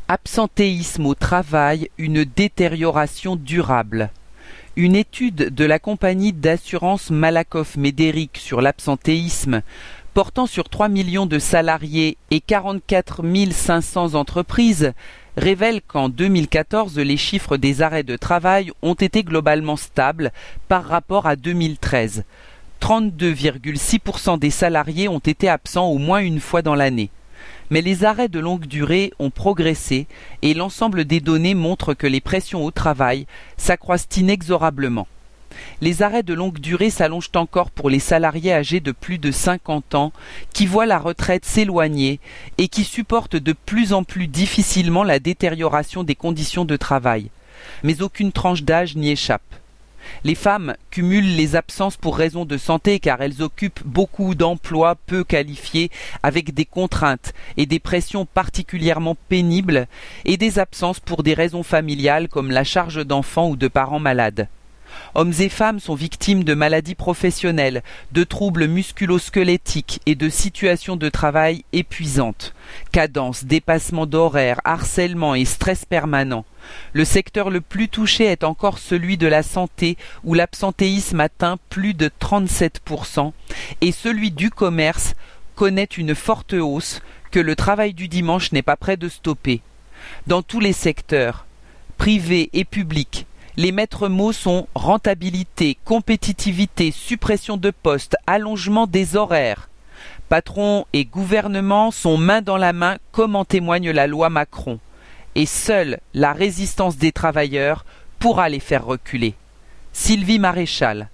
Absentéisme au travail, une détérioration durable. Une étude de la compagnie d'assurance Malakoff Médéric sur l'absentéisme, portant sur 3 millions de salariés et 44 500 entreprises, révèle qu'en 2014, les chiffres des arrêts de travail ont été globalement stables par rapport à 2013. 32,6% des salariés ont été absents au moins une fois dans l'année. Mais les arrêts de longue durée ont progressé et l'ensemble des données montrent que les pressions au travail s'accroissent inexorablement. Les arrêts de longue durée s'allongent encore pour les salariés âgés de plus de 50 ans qui voient la retraite s'éloigner et qui supportent de plus en plus difficilement la détérioration des conditions de travail. Mais aucune tranche d'âge n'y échappe. Les femmes cumulent les absences pour raisons de santé car elles occupent beaucoup d'emplois peu qualifiés avec des contraintes et des pressions particulièrement pénibles et des absences pour des raisons familiales comme la charge d'enfants ou de parents malades. Hommes et femmes sont victimes de maladies professionnelles, de troubles musculo-squelettiques et de situations de travail épuisantes. Cadence, dépassement d'horaires, harcèlement et stress permanent. Le secteur le plus touché est encore celui de la santé où l'absentéisme atteint plus de 37% et celui du commerce connaît une forte hausse que le travail du dimanche n'est pas près de stopper. Dans tous les secteurs, privés et publics, les maîtres mots sont rentabilité, compétitivité, suppression de postes, allongement des horaires. Patrons et gouvernement sont main dans la main comme en témoigne la loi Macron. Et seule la résistance des travailleurs pourra les faire reculer. Sylvie Maréchal.